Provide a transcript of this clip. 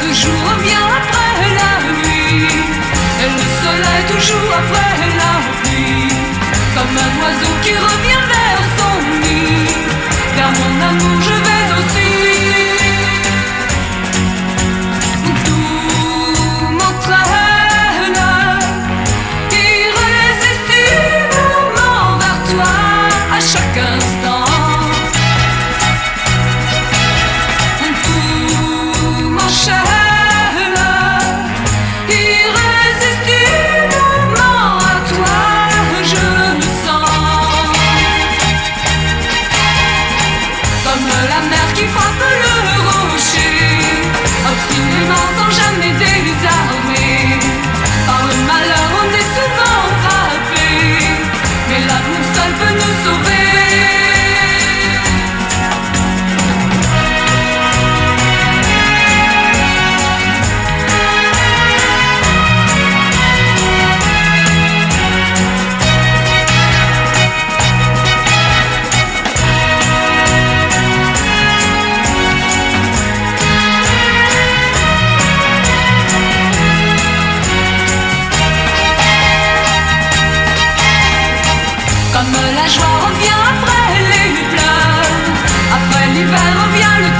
Le jour revient après la nuit, et le soleil toujours après la pluie. Comme un oiseau qui revient vers son nid, vers mon amour je vais aussi. Tout m'entraîne irrésistiblement vers toi à chaque instant. Tout m'enchaîne irrésistiblement à toi, je le sens. Comme la mer qui frappe le rocher, obstinément sans jamais désarmer. Par le malheur on est souvent frappé, mais l'amour seul peut nous sauver. Comme la joie revient après les pleurs, après l'hiver revient le